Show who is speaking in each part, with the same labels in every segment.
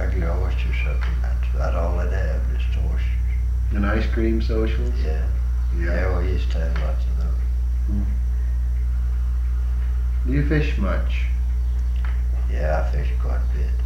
Speaker 1: regular oyster supper. That's about all they'd have, just oysters.
Speaker 2: And ice cream socials?
Speaker 1: Yeah. Yeah, we used to have lots of those.
Speaker 2: Do you fish much?
Speaker 1: Yeah, I fish quite a bit.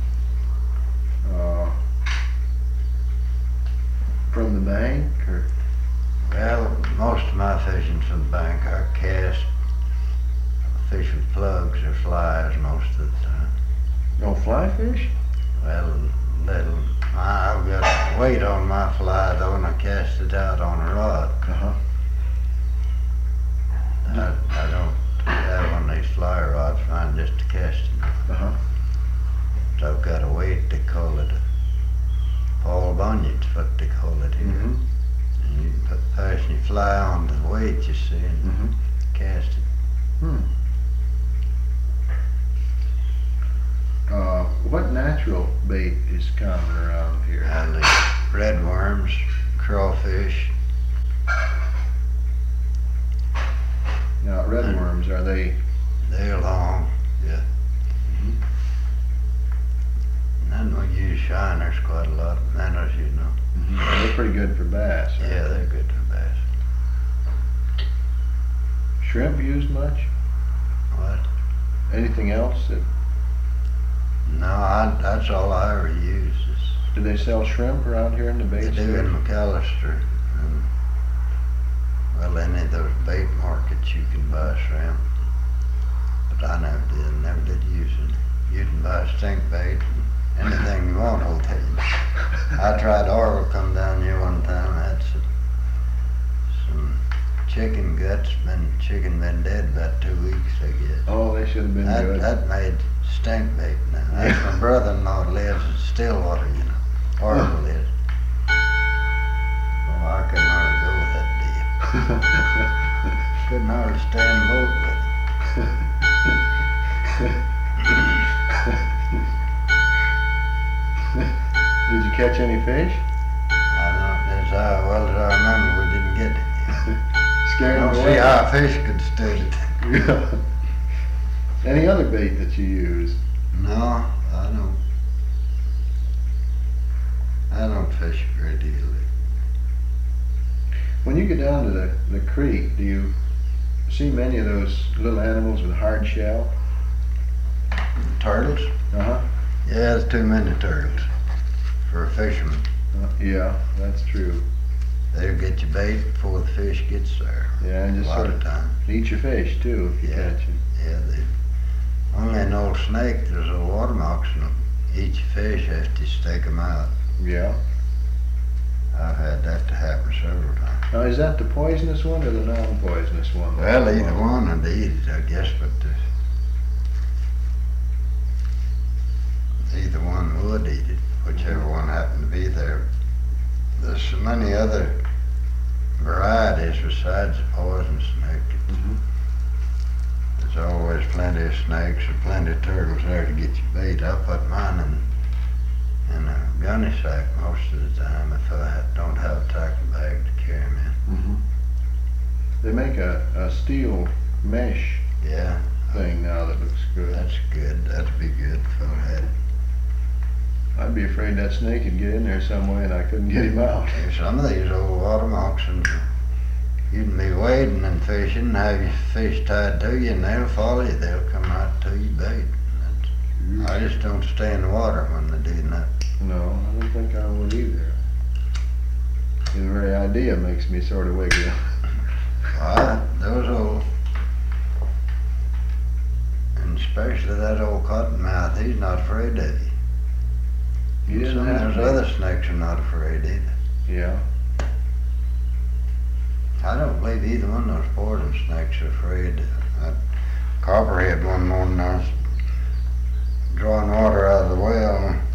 Speaker 2: From the bank, or?
Speaker 1: Well, most of my fishing's from the bank. I cast, fish with plugs or flies most of the time.
Speaker 2: No fly fish?
Speaker 1: Well, little. I've got weight on my fly though, and I cast it out on a rod.
Speaker 2: Uh-huh.
Speaker 1: I don't have one of these fly rods, mine just to cast it.
Speaker 2: Uh-huh.
Speaker 1: So I've got a weight, they call it a Paul Bunyan's what they call it here.
Speaker 2: Mm-hmm.
Speaker 1: And you can fasten your fly on the weight, you see, and cast it.
Speaker 2: What natural bait is common around here?
Speaker 1: And the redworms, crawfish.
Speaker 2: Now, redworms, are they?
Speaker 1: They're long, yeah. And then we use shiners quite a lot, minnows, you know.
Speaker 2: They're pretty good for bass. Huh?
Speaker 1: Yeah, they're good for bass.
Speaker 2: Shrimp used much?
Speaker 1: What?
Speaker 2: Anything else that?
Speaker 1: No, that's all I ever use.
Speaker 2: Do they sell shrimp around here in the bait
Speaker 1: They do in McAllister. And, well, any of those bait markets you can buy shrimp. But I never did use it. You can buy stink bait, anything you want, I'll tell you. I tried Orville come down here one time, I had some chicken guts, chicken been dead about 2 weeks, I guess.
Speaker 2: Oh, they should have been good.
Speaker 1: That made stink bait now. That's my brother-in-law lives in Stillwater, you know. Orville is. Oh, I couldn't hardly go with that deal. Couldn't hardly stand the boat with it.
Speaker 2: Did you catch any fish?
Speaker 1: As well as I remember, we didn't get it.
Speaker 2: Scared
Speaker 1: I don't
Speaker 2: away.
Speaker 1: see how a fish could stand it.
Speaker 2: Yeah. Any other bait that you use?
Speaker 1: No, I don't fish a great deal.
Speaker 2: When you get down to the creek, do you see many of those little animals with hard shell?
Speaker 1: Turtles?
Speaker 2: Uh-huh.
Speaker 1: Yeah, there's too many turtles for a fisherman.
Speaker 2: Yeah, that's true.
Speaker 1: They'll get your bait before the fish gets there.
Speaker 2: Yeah, and just
Speaker 1: a lot
Speaker 2: sort
Speaker 1: of
Speaker 2: of
Speaker 1: time.
Speaker 2: eat your fish too if you catch them.
Speaker 1: Yeah, only an old snake, there's a water moccasin will eat your fish after you stake them out.
Speaker 2: Yeah.
Speaker 1: I've had that to happen several times.
Speaker 2: Now, is that the poisonous one or the non-poisonous one?
Speaker 1: Well, either one would eat it, I guess, but either one would eat it, whichever one happened to be there. There's so many other varieties besides the poison snake. There's always plenty of snakes or plenty of turtles there to get your bait. I put mine in a gunny sack most of the time if I don't have a tackle bag to carry them in.
Speaker 2: They make a steel mesh thing now that looks good.
Speaker 1: That's good. That'd be good if I had it.
Speaker 2: I'd be afraid that snake would get in there some way and I couldn't get him out.
Speaker 1: Some of these old water moccasins, you can be wading and fishing and have your fish tied to you and they'll follow you. They'll come right to your bait. I just don't stay in the water when they're doing that.
Speaker 2: No, I don't think I would either. The very idea makes me sort of wiggle.
Speaker 1: Those old, and especially that old cottonmouth, he's not afraid of you. Some of those other snakes are not afraid either.
Speaker 2: Yeah.
Speaker 1: I don't believe either one of those poison snakes are afraid. Copperhead one morning, I was drawing water out of the well.